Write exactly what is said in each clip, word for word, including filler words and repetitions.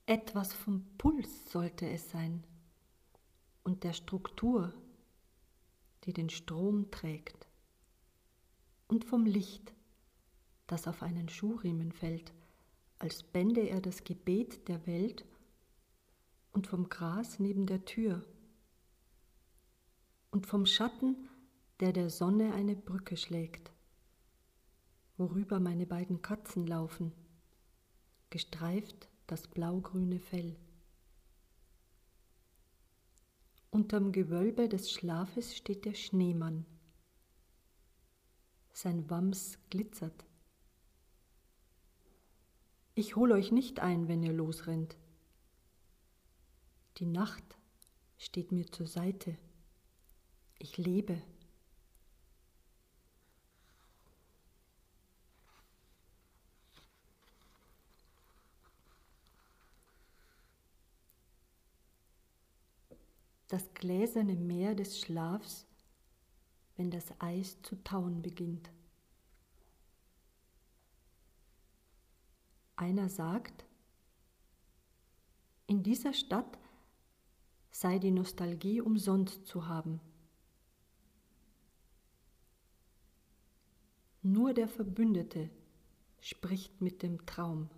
Etwas vom Puls sollte es sein und der Struktur, die den Strom trägt, und vom Licht, das auf einen Schuhriemen fällt, als bände er das Gebet der Welt, und vom Gras neben der Tür und vom Schatten, der der Sonne eine Brücke schlägt, worüber meine beiden Katzen laufen, gestreift das blaugrüne Fell. Unterm Gewölbe des Schlafes steht der Schneemann. Sein Wams glitzert. Ich hol euch nicht ein, wenn ihr losrennt. Die Nacht steht mir zur Seite. Ich lebe. Das gläserne Meer des Schlafs, wenn das Eis zu tauen beginnt. Einer sagt, in dieser Stadt sei die Nostalgie umsonst zu haben. Nur der Verbündete spricht mit dem Traum.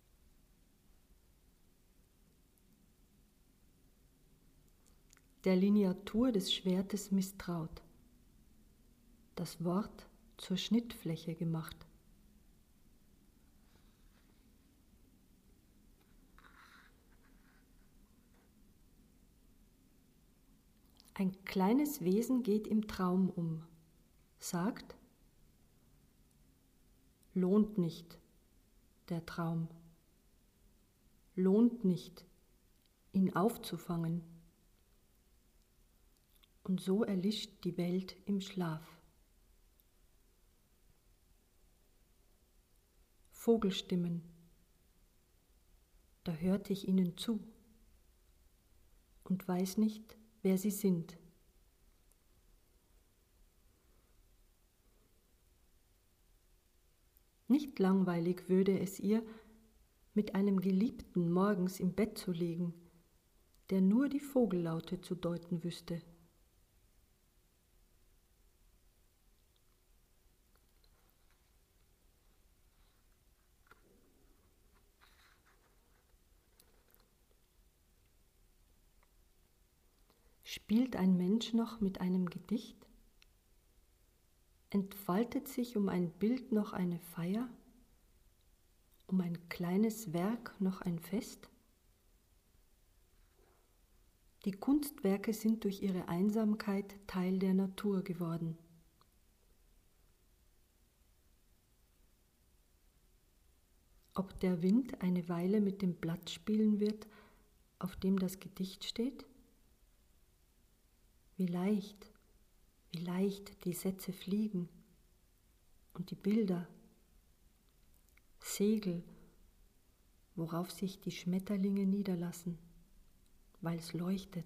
Der Lineatur des Schwertes misstraut, das Wort zur Schnittfläche gemacht. Ein kleines Wesen geht im Traum um, sagt, lohnt nicht der Traum, lohnt nicht, ihn aufzufangen. Und so erlischt die Welt im Schlaf. Vogelstimmen, da hörte ich ihnen zu und weiß nicht, wer sie sind. Nicht langweilig würde es ihr, mit einem Geliebten morgens im Bett zu liegen, der nur die Vogellaute zu deuten wüsste. Spielt ein Mensch noch mit einem Gedicht? Entfaltet sich um ein Bild noch eine Feier? Um ein kleines Werk noch ein Fest? Die Kunstwerke sind durch ihre Einsamkeit Teil der Natur geworden. Ob der Wind eine Weile mit dem Blatt spielen wird, auf dem das Gedicht steht? Wie leicht, wie leicht die Sätze fliegen und die Bilder, Segel, worauf sich die Schmetterlinge niederlassen, weil es leuchtet.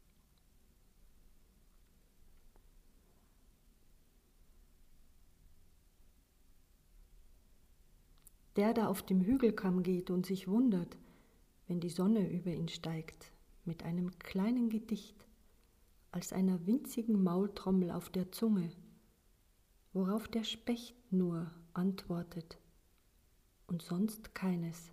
Der da auf dem Hügelkamm geht und sich wundert, wenn die Sonne über ihn steigt, mit einem kleinen Gedicht, als einer winzigen Maultrommel auf der Zunge, worauf der Specht nur antwortet und sonst keines.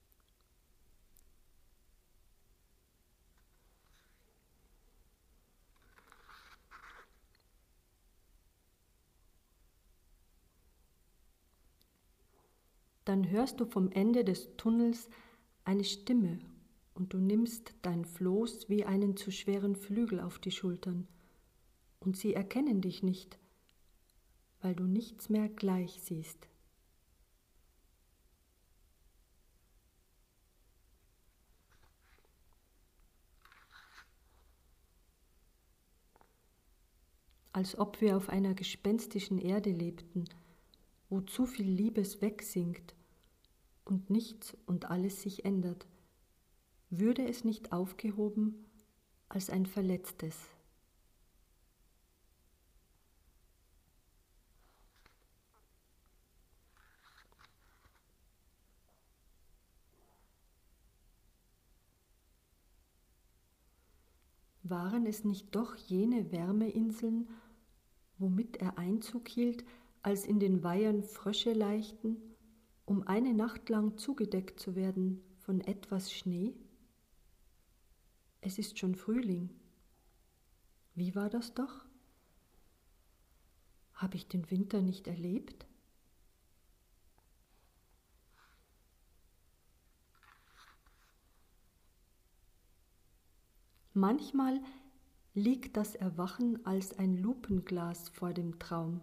Dann hörst du vom Ende des Tunnels eine Stimme und du nimmst dein Floß wie einen zu schweren Flügel auf die Schultern und sie erkennen dich nicht, weil du nichts mehr gleich siehst. Als ob wir auf einer gespenstischen Erde lebten, wo zu viel Liebes wegsinkt und nichts und alles sich ändert, würde es nicht aufgehoben als ein Verletztes. Waren es nicht doch jene Wärmeinseln, womit er Einzug hielt, als in den Weihern Frösche laichten, um eine Nacht lang zugedeckt zu werden von etwas Schnee? Es ist schon Frühling. Wie war das doch? Habe ich den Winter nicht erlebt? Manchmal liegt das Erwachen als ein Lupenglas vor dem Traum.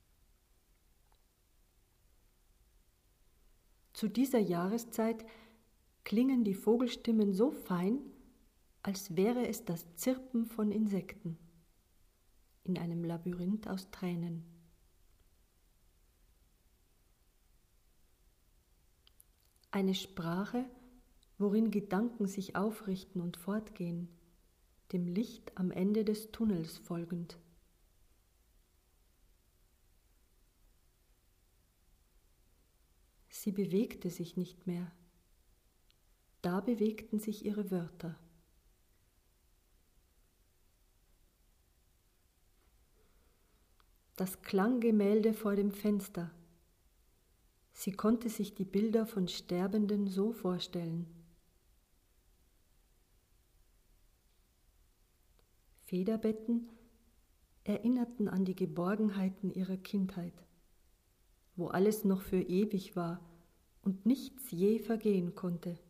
Zu dieser Jahreszeit klingen die Vogelstimmen so fein, als wäre es das Zirpen von Insekten in einem Labyrinth aus Tränen. Eine Sprache, worin Gedanken sich aufrichten und fortgehen, dem Licht am Ende des Tunnels folgend. Sie bewegte sich nicht mehr. Da bewegten sich ihre Wörter. Das Klanggemälde vor dem Fenster. Sie konnte sich die Bilder von Sterbenden so vorstellen. Federbetten erinnerten an die Geborgenheiten ihrer Kindheit, wo alles noch für ewig war und nichts je vergehen konnte,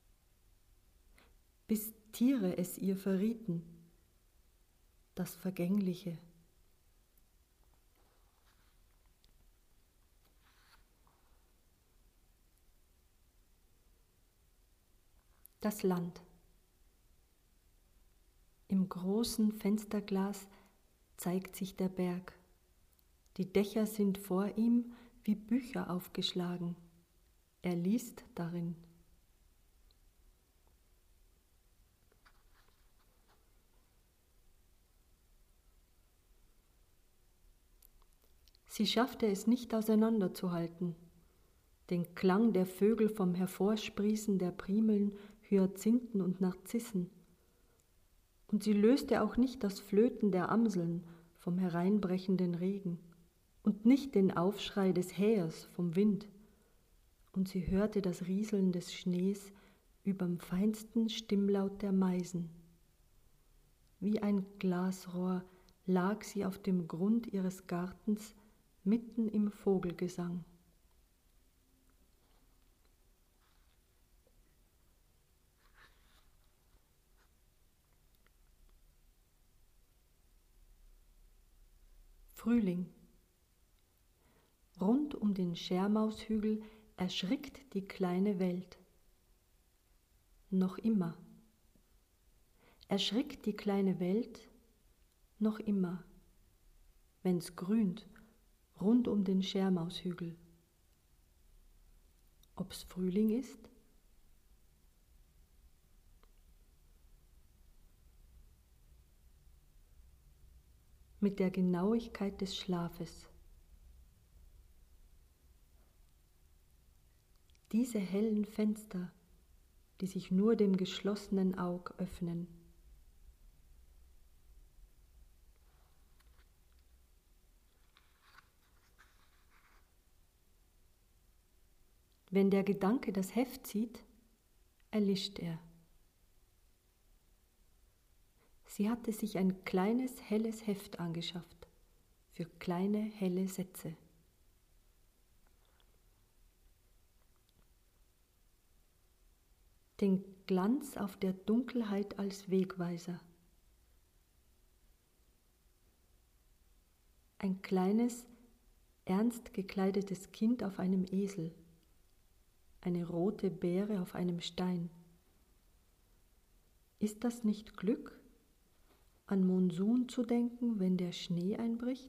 bis Tiere es ihr verrieten, das Vergängliche. Das Land. Im großen Fensterglas zeigt sich der Berg. Die Dächer sind vor ihm wie Bücher aufgeschlagen. Er liest darin. Sie schaffte es nicht auseinanderzuhalten. Den Klang der Vögel vom Hervorsprießen der Primeln, Hyazinthen und Narzissen. Und sie löste auch nicht das Flöten der Amseln vom hereinbrechenden Regen und nicht den Aufschrei des Hähers vom Wind. Und sie hörte das Rieseln des Schnees überm feinsten Stimmlaut der Meisen. Wie ein Glasrohr lag sie auf dem Grund ihres Gartens mitten im Vogelgesang. Frühling. Rund um den Schermaushügel erschrickt die kleine Welt. Noch immer. Erschrickt die kleine Welt noch immer, wenn's grünt rund um den Schermaushügel. Ob's Frühling ist? Mit der Genauigkeit des Schlafes. Diese hellen Fenster, die sich nur dem geschlossenen Aug öffnen. Wenn der Gedanke das Heft zieht, erlischt er. Sie hatte sich ein kleines, helles Heft angeschafft, für kleine, helle Sätze. Den Glanz auf der Dunkelheit als Wegweiser. Ein kleines, ernst gekleidetes Kind auf einem Esel, eine rote Beere auf einem Stein. Ist das nicht Glück, an Monsun zu denken, wenn der Schnee einbricht?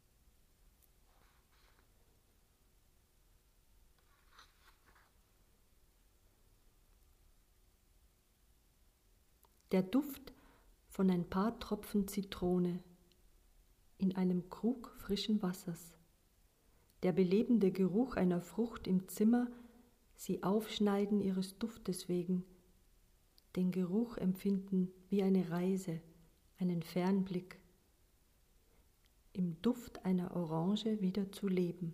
Der Duft von ein paar Tropfen Zitrone in einem Krug frischen Wassers, der belebende Geruch einer Frucht im Zimmer, sie aufschneiden ihres Duftes wegen, den Geruch empfinden wie eine Reise einen Fernblick, im Duft einer Orange wieder zu leben.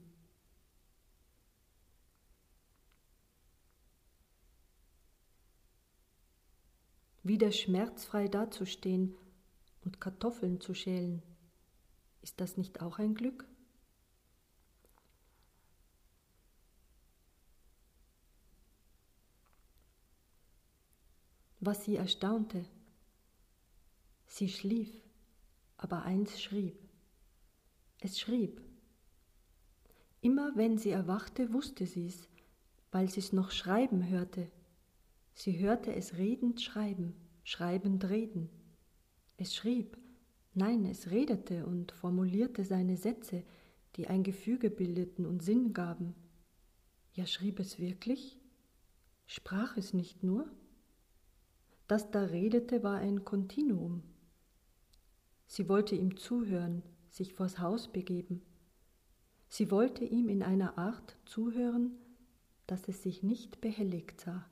Wieder schmerzfrei dazustehen und Kartoffeln zu schälen, ist das nicht auch ein Glück? Was sie erstaunte, sie schlief, aber eins schrieb. Es schrieb. Immer wenn sie erwachte, wusste sie es, weil sie es noch schreiben hörte. Sie hörte es redend schreiben, schreibend reden. Es schrieb, nein, es redete und formulierte seine Sätze, die ein Gefüge bildeten und Sinn gaben. Ja, schrieb es wirklich? Sprach es nicht nur? Das da redete war ein Kontinuum. Sie wollte ihm zuhören, sich vors Haus begeben. Sie wollte ihm in einer Art zuhören, dass es sich nicht behelligt sah.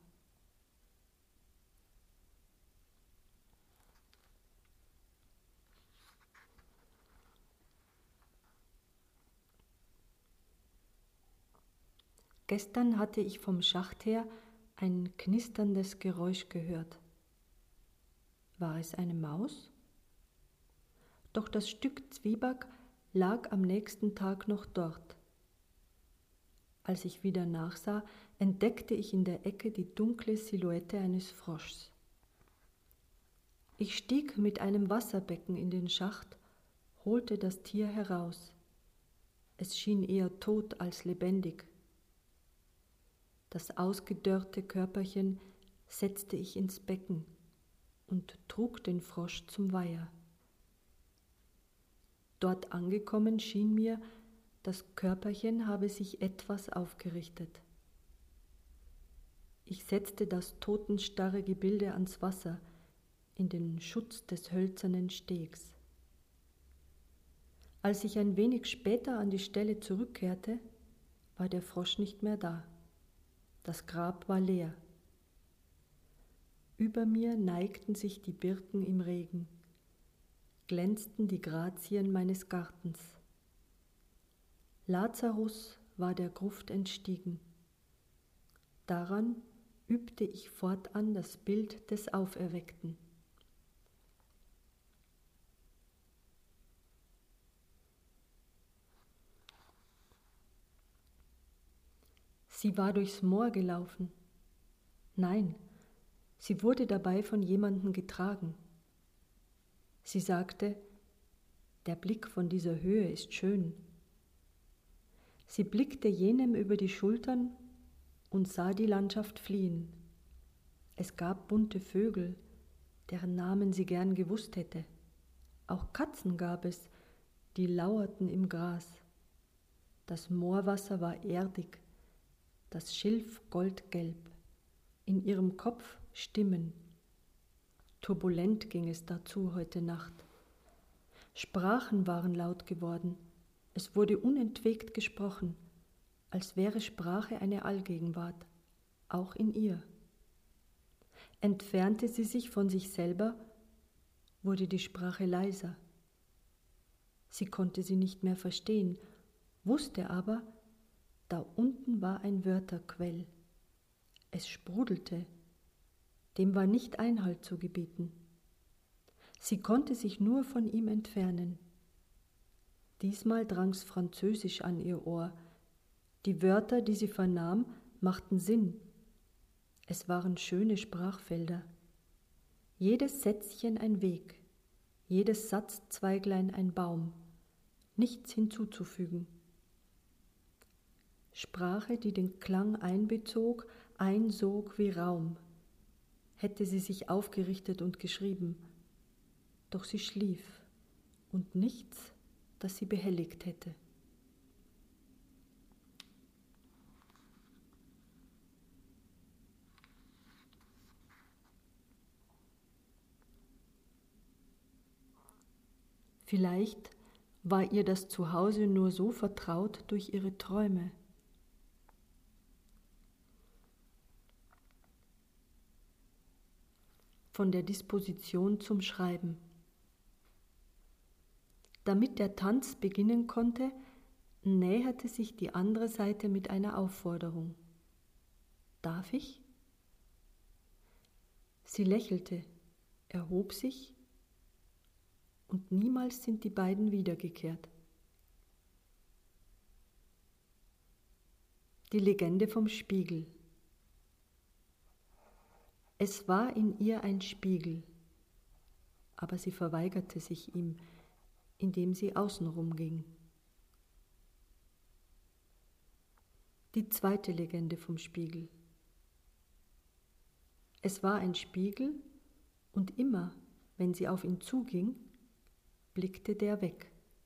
Gestern hatte ich vom Schacht her ein knisterndes Geräusch gehört. War es eine Maus? Doch das Stück Zwieback lag am nächsten Tag noch dort. Als ich wieder nachsah, entdeckte ich in der Ecke die dunkle Silhouette eines Froschs. Ich stieg mit einem Wasserbecken in den Schacht, holte das Tier heraus. Es schien eher tot als lebendig. Das ausgedörrte Körperchen setzte ich ins Becken und trug den Frosch zum Weiher. Dort angekommen schien mir, das Körperchen habe sich etwas aufgerichtet. Ich setzte das totenstarre Gebilde ans Wasser, in den Schutz des hölzernen Stegs. Als ich ein wenig später an die Stelle zurückkehrte, war der Frosch nicht mehr da. Das Grab war leer. Über mir neigten sich die Birken im Regen, glänzten die Grazien meines Gartens. Lazarus war der Gruft entstiegen. Daran übte ich fortan das Bild des Auferweckten. Sie war durchs Moor gelaufen. Nein, sie wurde dabei von jemandem getragen. Sie sagte, der Blick von dieser Höhe ist schön. Sie blickte jenem über die Schultern und sah die Landschaft fliehen. Es gab bunte Vögel, deren Namen sie gern gewusst hätte. Auch Katzen gab es, die lauerten im Gras. Das Moorwasser war erdig, das Schilf goldgelb. In ihrem Kopf Stimmen. Turbulent ging es dazu heute Nacht. Sprachen waren laut geworden. Es wurde unentwegt gesprochen, als wäre Sprache eine Allgegenwart, auch in ihr. Entfernte sie sich von sich selber, wurde die Sprache leiser. Sie konnte sie nicht mehr verstehen, wusste aber, da unten war ein Wörterquell. Es sprudelte, dem war nicht Einhalt zu gebieten. Sie konnte sich nur von ihm entfernen. Diesmal drang's Französisch an ihr Ohr. Die Wörter, die sie vernahm, machten Sinn. Es waren schöne Sprachfelder. Jedes Sätzchen ein Weg, jedes Satzzweiglein ein Baum, nichts hinzuzufügen. Sprache, die den Klang einbezog, einsog wie Raum. Hätte sie sich aufgerichtet und geschrieben, doch sie schlief und nichts, das sie behelligt hätte. Vielleicht war ihr das Zuhause nur so vertraut durch ihre Träume. Von der Disposition zum Schreiben. Damit der Tanz beginnen konnte, näherte sich die andere Seite mit einer Aufforderung. »Darf ich?« Sie lächelte, erhob sich und niemals sind die beiden wiedergekehrt. Die Legende vom Spiegel. Es war in ihr ein Spiegel, aber sie verweigerte sich ihm, indem sie außenrum ging. Die zweite Legende vom Spiegel. Es war ein Spiegel und immer, wenn sie auf ihn zuging, blickte der weg.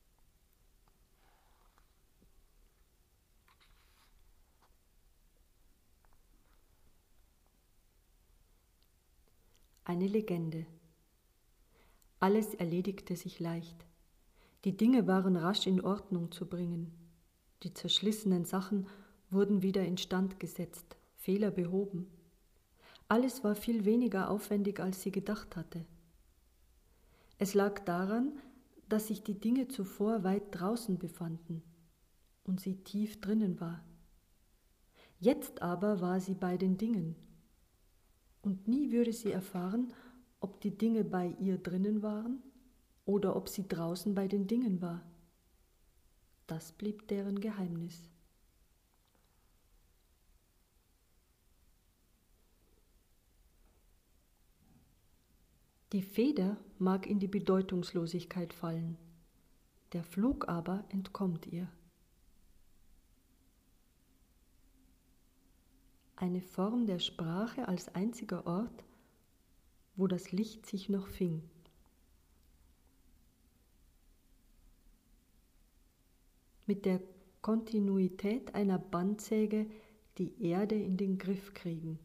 Eine Legende. Alles erledigte sich leicht. Die Dinge waren rasch in Ordnung zu bringen. Die zerschlissenen Sachen wurden wieder instand gesetzt, Fehler behoben. Alles war viel weniger aufwendig, als sie gedacht hatte. Es lag daran, dass sich die Dinge zuvor weit draußen befanden und sie tief drinnen war. Jetzt aber war sie bei den Dingen. Und nie würde sie erfahren, ob die Dinge bei ihr drinnen waren oder ob sie draußen bei den Dingen war. Das blieb deren Geheimnis. Die Feder mag in die Bedeutungslosigkeit fallen, der Flug aber entkommt ihr. Eine Form der Sprache als einziger Ort, wo das Licht sich noch fing. Mit der Kontinuität einer Bandsäge die Erde in den Griff kriegen.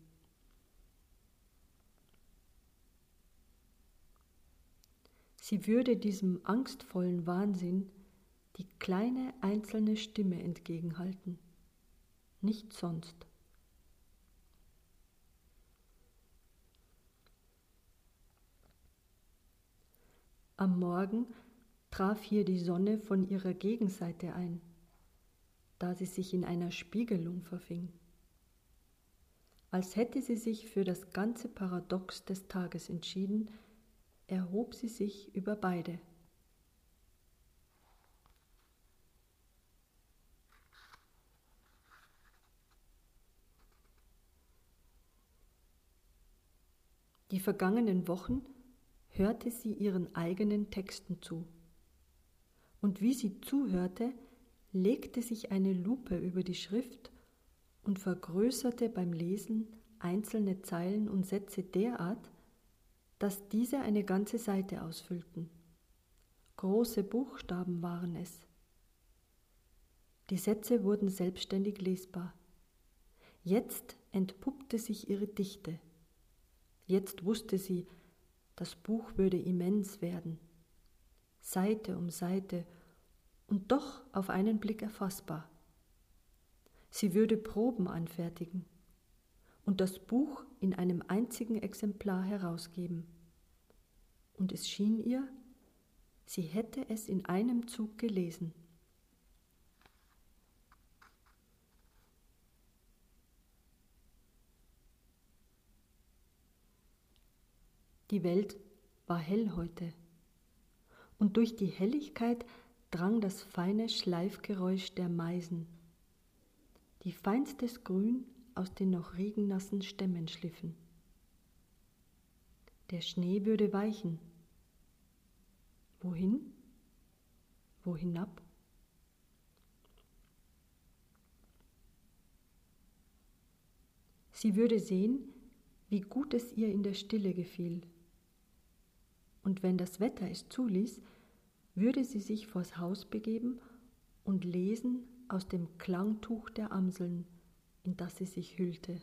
Sie würde diesem angstvollen Wahnsinn die kleine einzelne Stimme entgegenhalten, nicht sonst. Am Morgen traf hier die Sonne von ihrer Gegenseite ein, da sie sich in einer Spiegelung verfing. Als hätte sie sich für das ganze Paradox des Tages entschieden, erhob sie sich über beide. Die vergangenen Wochen hörte sie ihren eigenen Texten zu. Und wie sie zuhörte, legte sich eine Lupe über die Schrift und vergrößerte beim Lesen einzelne Zeilen und Sätze derart, dass diese eine ganze Seite ausfüllten. Große Buchstaben waren es. Die Sätze wurden selbstständig lesbar. Jetzt entpuppte sich ihre Dichte. Jetzt wusste sie, das Buch würde immens werden, Seite um Seite und doch auf einen Blick erfassbar. Sie würde Proben anfertigen und das Buch in einem einzigen Exemplar herausgeben. Und es schien ihr, sie hätte es in einem Zug gelesen. Die Welt war hell heute, und durch die Helligkeit drang das feine Schleifgeräusch der Meisen, die feinstes Grün aus den noch regennassen Stämmen schliffen. Der Schnee würde weichen. Wohin? Wo hinab? Sie würde sehen, wie gut es ihr in der Stille gefiel. Und wenn das Wetter es zuließ, würde sie sich vors Haus begeben und lesen aus dem Klangtuch der Amseln, in das sie sich hüllte.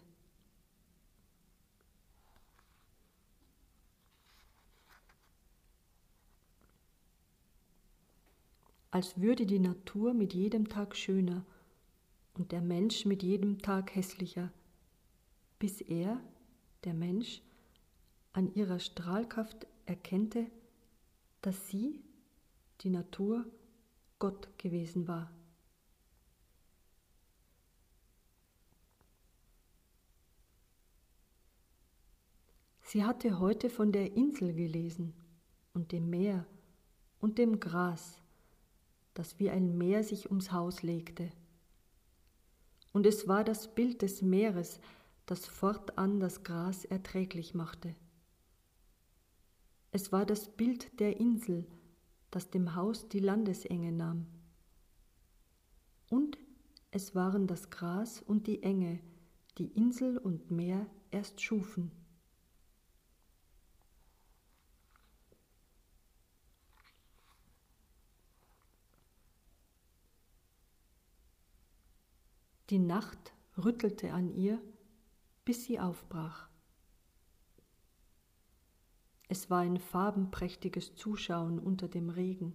Als würde die Natur mit jedem Tag schöner und der Mensch mit jedem Tag hässlicher, bis er, der Mensch, an ihrer Strahlkraft erkennte, dass sie, die Natur, Gott gewesen war. Sie hatte heute von der Insel gelesen und dem Meer und dem Gras, das wie ein Meer sich ums Haus legte. Und es war das Bild des Meeres, das fortan das Gras erträglich machte. Es war das Bild der Insel, das dem Haus die Landesenge nahm. Und es waren das Gras und die Enge, die Insel und Meer erst schufen. Die Nacht rüttelte an ihr, bis sie aufbrach. Es war ein farbenprächtiges Zuschauen unter dem Regen.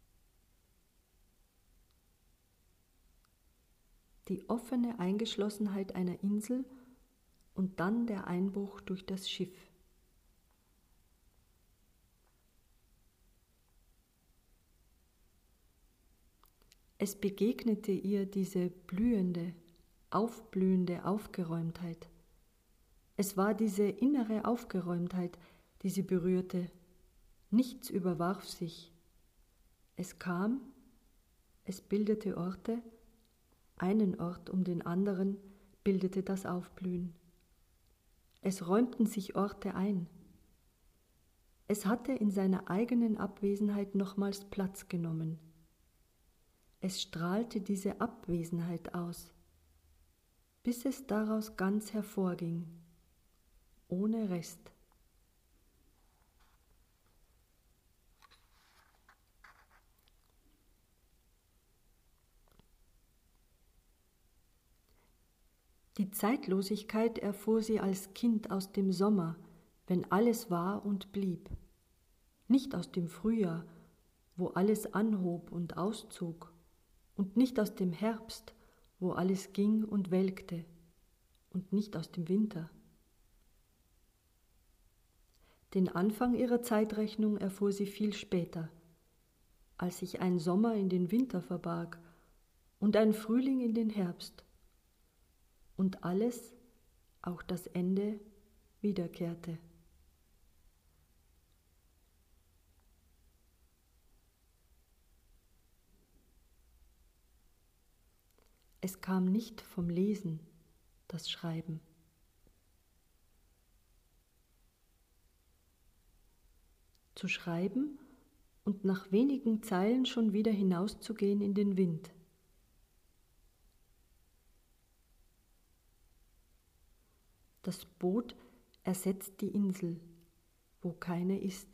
Die offene Eingeschlossenheit einer Insel und dann der Einbruch durch das Schiff. Es begegnete ihr diese blühende, aufblühende Aufgeräumtheit. Es war diese innere Aufgeräumtheit, die sie berührte. Nichts überwarf sich. Es kam, es bildete Orte, einen Ort um den anderen bildete das Aufblühen. Es räumten sich Orte ein. Es hatte in seiner eigenen Abwesenheit nochmals Platz genommen. Es strahlte diese Abwesenheit aus, bis es daraus ganz hervorging, ohne Rest. Die Zeitlosigkeit erfuhr sie als Kind aus dem Sommer, wenn alles war und blieb, nicht aus dem Frühjahr, wo alles anhob und auszog, und nicht aus dem Herbst, wo alles ging und welkte, und nicht aus dem Winter. Den Anfang ihrer Zeitrechnung erfuhr sie viel später, als sich ein Sommer in den Winter verbarg und ein Frühling in den Herbst und alles, auch das Ende, wiederkehrte. Es kam nicht vom Lesen, das Schreiben. Zu schreiben und nach wenigen Zeilen schon wieder hinauszugehen in den Wind. Das Boot ersetzt die Insel, wo keine ist.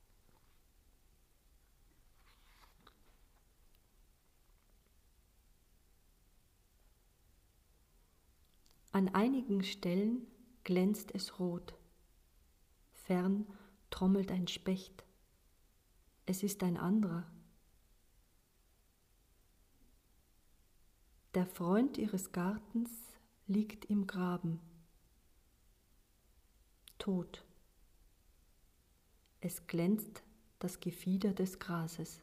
An einigen Stellen glänzt es rot. Fern trommelt ein Specht. Es ist ein anderer. Der Freund ihres Gartens liegt im Graben. Tot. Es glänzt das Gefieder des Grases.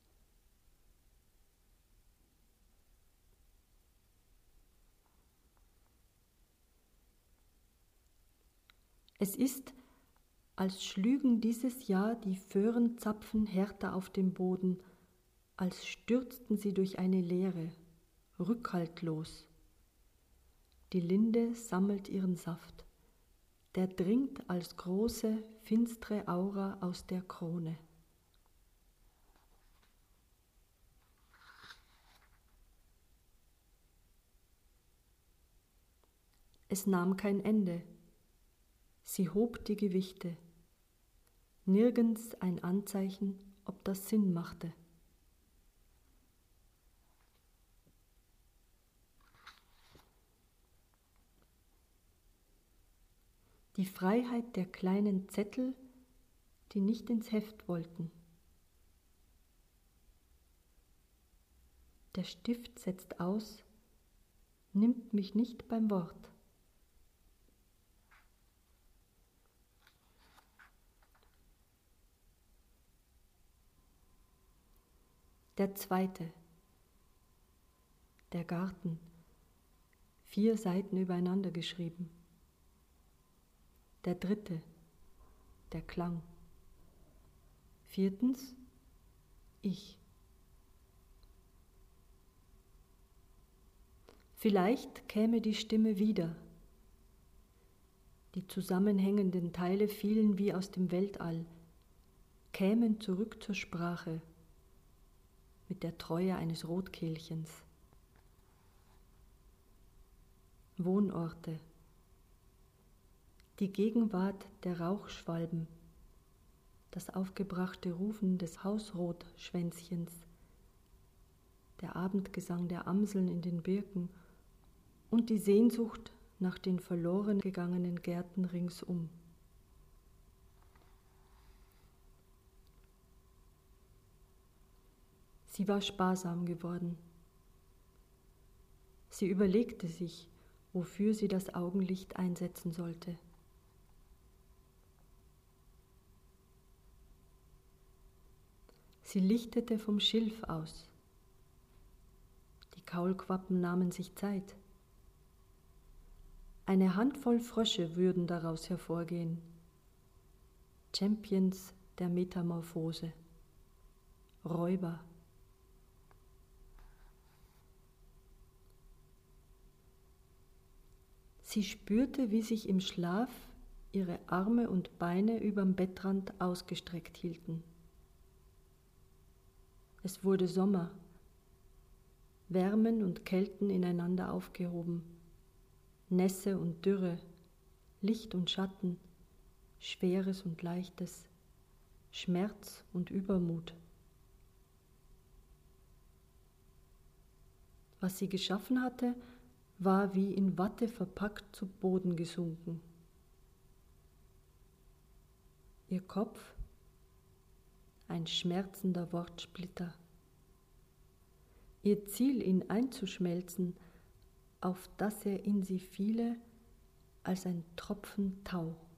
Es ist, als schlügen dieses Jahr die Föhrenzapfen härter auf dem Boden, als stürzten sie durch eine Leere, rückhaltlos. Die Linde sammelt ihren Saft, der dringt als große, finstre Aura aus der Krone. Es nahm kein Ende. Sie hob die Gewichte. Nirgends ein Anzeichen, ob das Sinn machte. Die Freiheit der kleinen Zettel, die nicht ins Heft wollten. Der Stift setzt aus, nimmt mich nicht beim Wort. Der zweite, der Garten, vier Seiten übereinander geschrieben. Der dritte, der Klang. Viertens, ich. Vielleicht käme die Stimme wieder. Die zusammenhängenden Teile fielen wie aus dem Weltall, kämen zurück zur Sprache mit der Treue eines Rotkehlchens. Wohnorte, die Gegenwart der Rauchschwalben, das aufgebrachte Rufen des Hausrotschwänzchens, der Abendgesang der Amseln in den Birken und die Sehnsucht nach den verloren gegangenen Gärten ringsum. Sie war sparsam geworden. Sie überlegte sich, wofür sie das Augenlicht einsetzen sollte. Sie lichtete vom Schilf aus. Die Kaulquappen nahmen sich Zeit. Eine Handvoll Frösche würden daraus hervorgehen. Champions der Metamorphose. Räuber. Sie spürte, wie sich im Schlaf ihre Arme und Beine überm Bettrand ausgestreckt hielten. Es wurde Sommer, Wärmen und Kälten ineinander aufgehoben, Nässe und Dürre, Licht und Schatten, Schweres und Leichtes, Schmerz und Übermut. Was sie geschaffen hatte, war wie in Watte verpackt zu Boden gesunken. Ihr Kopf, ein schmerzender Wortsplitter. Ihr Ziel, ihn einzuschmelzen, auf dass er in sie fiele als ein Tropfen Tau.